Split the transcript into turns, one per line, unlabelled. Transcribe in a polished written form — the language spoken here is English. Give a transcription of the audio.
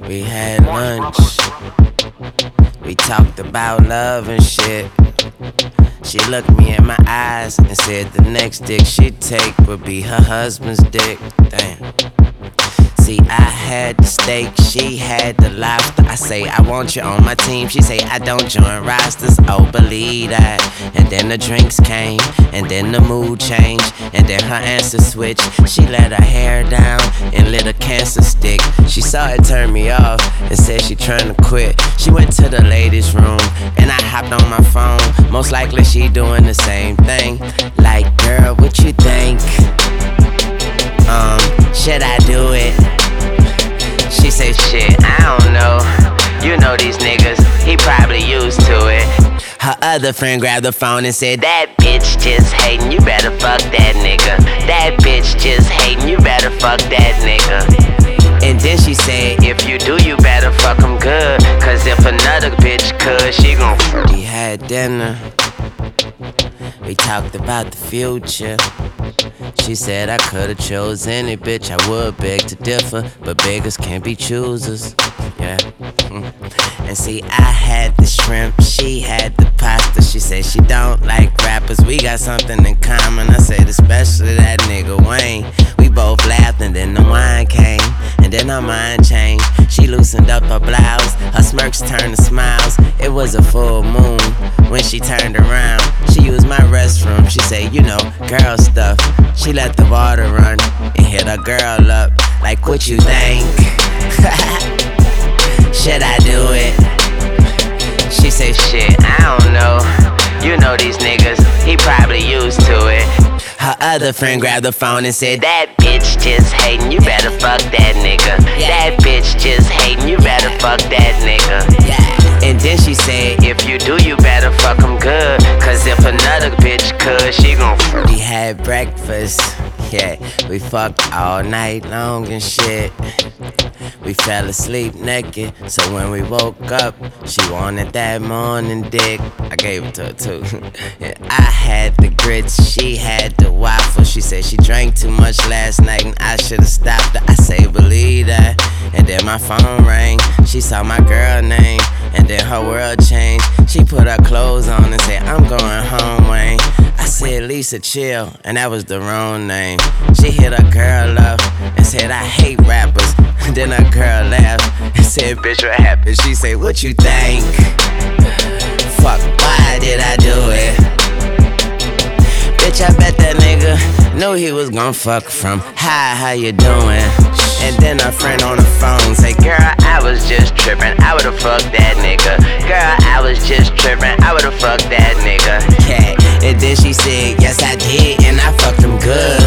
We had lunch. We talked about love and shit. She looked me in my eyes and said the next dick she'd take would be her husband's dick. Damn. See, I had the steak, she had the lobster. I say, I want you on my team. She say, I don't join rosters. Oh, believe that. And then the drinks came, and then the mood changed, and then her answer switched. She let her hair down and lit a cancer stick. She saw it turn me off and said she trying to quit. She went to the ladies' room, and I hopped on my phone. Most likely she doing the same thing. Like, girl, what you think? Should I do it? She say, shit, I don't know. You know these niggas, he probably used to it. Her other friend grabbed the phone and said, that bitch just hatin', you better fuck that nigga. That bitch just hatin', you better fuck that nigga. And then she said, if you do, you better fuck him good. Cause if another bitch could, she gon' fuck. We had dinner. We talked about the future. She said I could've chose any bitch, I would beg to differ, but beggars can't be choosers. Yeah. And see, I had the shrimp, she had the pasta. She said she don't like rappers, we got something in common. I said especially that nigga Wayne. We both laughed and then the wine came, and then her mind changed. She loosened up her blouse, her smirks turned to smiles. It was a full moon when she turned around. She used my restroom, she said, you know, girl stuff. She let the water run and hit her girl up. Like, what you think? Should I do it? She say, shit, I don't know. You know these niggas, he probably used to it. Her other friend grabbed the phone and said, that bitch just hatin', you better fuck that nigga. That bitch just hatin', you better fuck that nigga. And then she said, if you do, you better fuck him good. Cause if another bitch could, she gon' fuck. We had breakfast, yeah. We fucked all night long and shit. We fell asleep naked, so when we woke up, she wanted that morning dick. I gave it to her too. Yeah, I had the grits, she had the waffle. She said she drank too much last night and I should've stopped her. I say believe that. And then my phone rang, she saw my girl name, and then her world changed. She put her clothes on and said, I'm going home, Wayne. I said, Lisa, chill, and that was the wrong name. She hit her girl up and said, I hate rappers. Then her girl laughed and said, bitch, what happened? She said, what you think? Fuck, why did I do it? Bitch, I bet that nigga knew he was gon' fuck from. Hi, how you doing? And then her friend on the phone say, girl, I was just trippin', I would've fucked that nigga. Girl, I was just trippin', I would've fucked that nigga. Yeah. And then she said, yes I did, and I fucked him good.